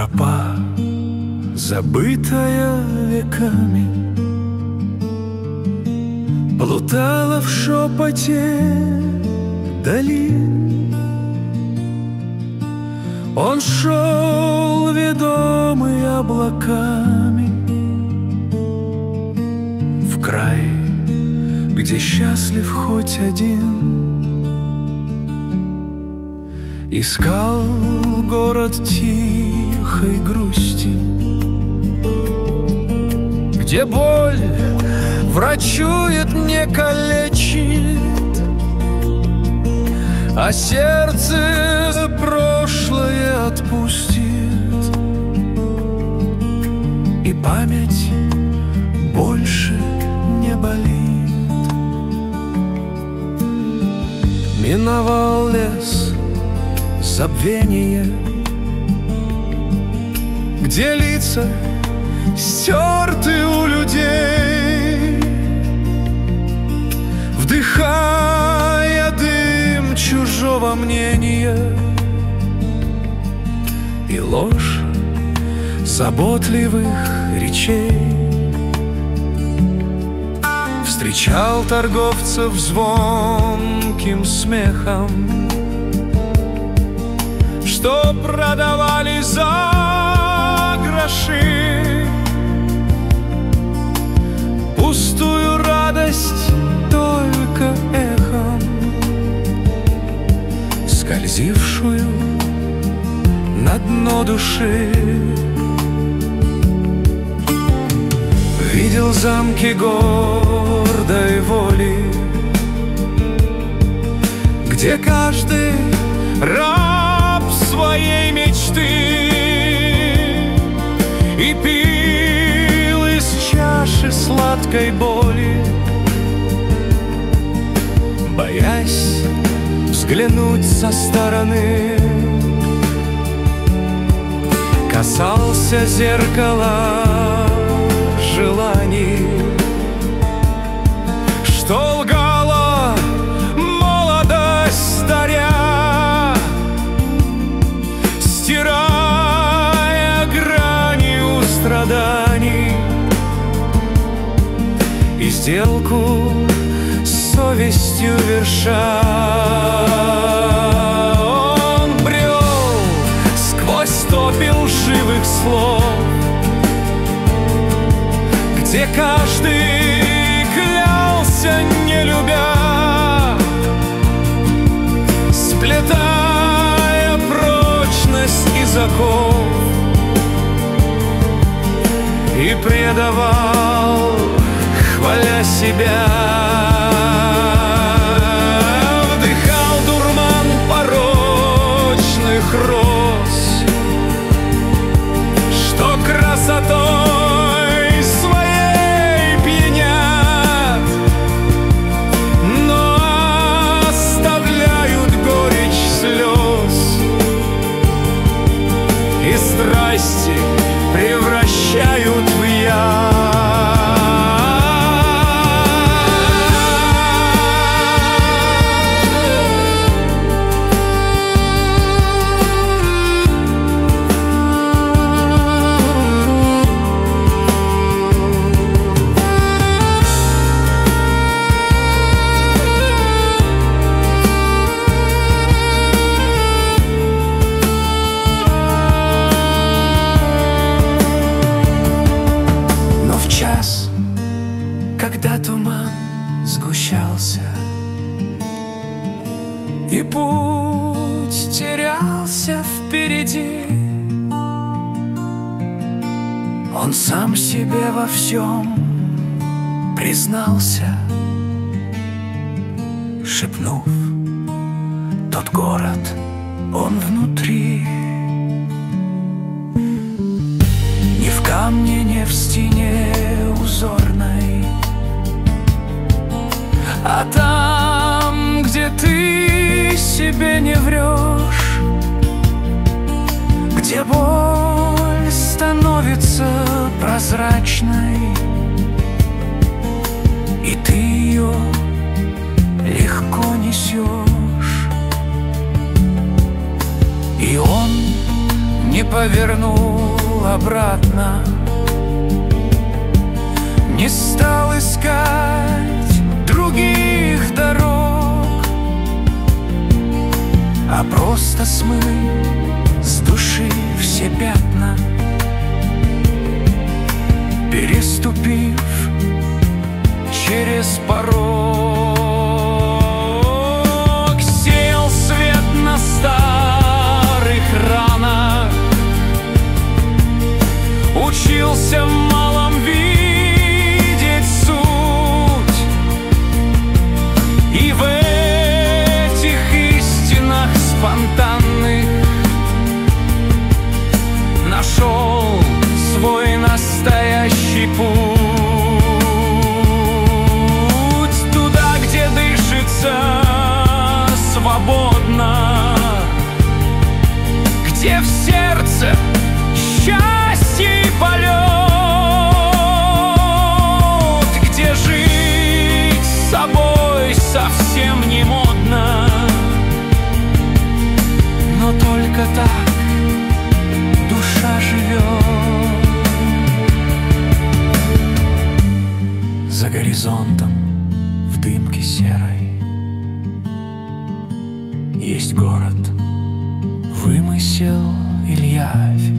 Тропа, забытая веками, плутала в шепоте долин. Он шел, ведомый облаками, в край, где счастлив хоть один. Искал город тихой грусти, где боль врачует, не калечит, а сердце прошлое отпустит, и память больше не болит. Миновал лес забвение, где лица стерты у людей, вдыхая дым чужого мнения и ложь заботливых речей. Встречал торговцев звонким смехом, что продавали за гроши пустую радость только эхом, скользившую на дно души. Видел замки гордой воли, где каждый раб своей мечты и пил из чаши сладкой боли, боясь взглянуть со стороны. Касался зеркала желаний, что лгала молодость даря, стирая грани у страданий, и сделку с совестью верша. Он брел сквозь топи лживых слов, где каждый клялся, не любя, сплетая прочность из оков, и предавал, хваля себя. Вдыхал дурман порочных роз, что красотой своей пьянят, но оставляют горечь слез, и страсти превращают в яд. Когда туман сгущался и путь терялся впереди, он сам себе во всем признался, шепнув: тот город, он внутри. Ни в камне, ни в стене узорной, а там, где ты себе не врешь, где боль становится прозрачной, и ты ее легко несешь. И он не не повернул обратно, не стал искать других дорог, а просто смыл с души все пятна, переступив через порог. Сеял свет на старых ранах, учился в малом видеть суть, и в этих истинах спонтанных нашел свой настоящий путь, туда, где дышится свободно, где в сердце счастье и полет, где жить с собой совсем не модно, но только так душа живет. За горизонтом в дымке серой есть город, вымысел или явь,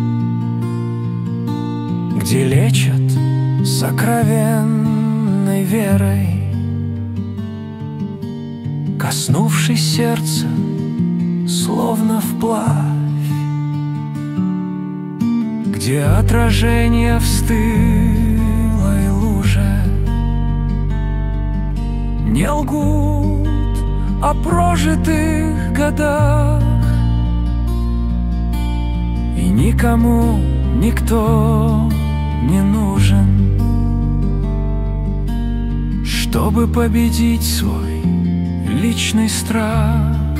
где лечат сокровенной верой, коснувшись сердца, словно вплавь, где отражение в стылой луже не лгут о прожитых годах, и никому никто не нужен, чтобы победить свой личный страх.